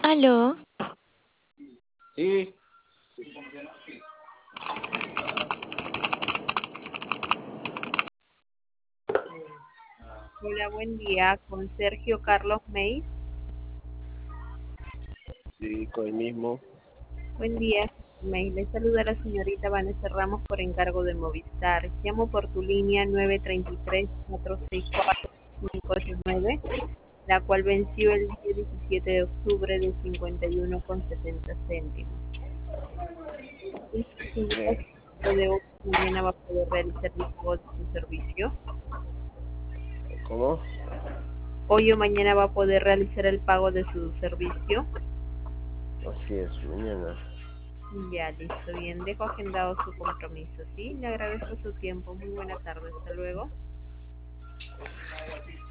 Aló, Sí, Hola, buen día, con Sergio Carlos May. sí, con el mismo. Buen día, May. Le saluda la señorita Vanessa Ramos por encargo de Movistar. Llamo por tu línea 933-464-589, la cual venció el día 17 de octubre de 51,70 céntimos. Eh, De hoy, mañana va a poder realizar el pago de su servicio. ¿Cómo? Hoy o mañana va a poder realizar el pago de su servicio. Así es, mañana. Ya, listo, bien. Dejo agendado su compromiso, ¿sí? Le agradezco su tiempo. Muy buena tarde. Hasta luego.